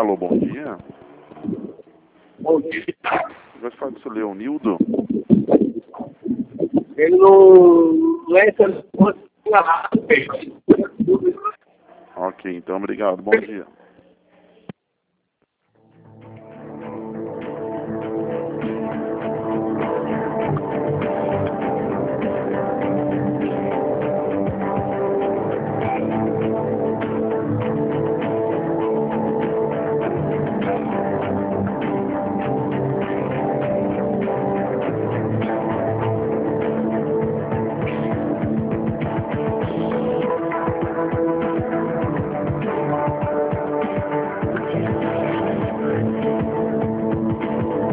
Alô, bom dia. Bom dia. Gosto de falar com o seu Leonildo. Ele não é essa. Ok, então obrigado. Bom dia.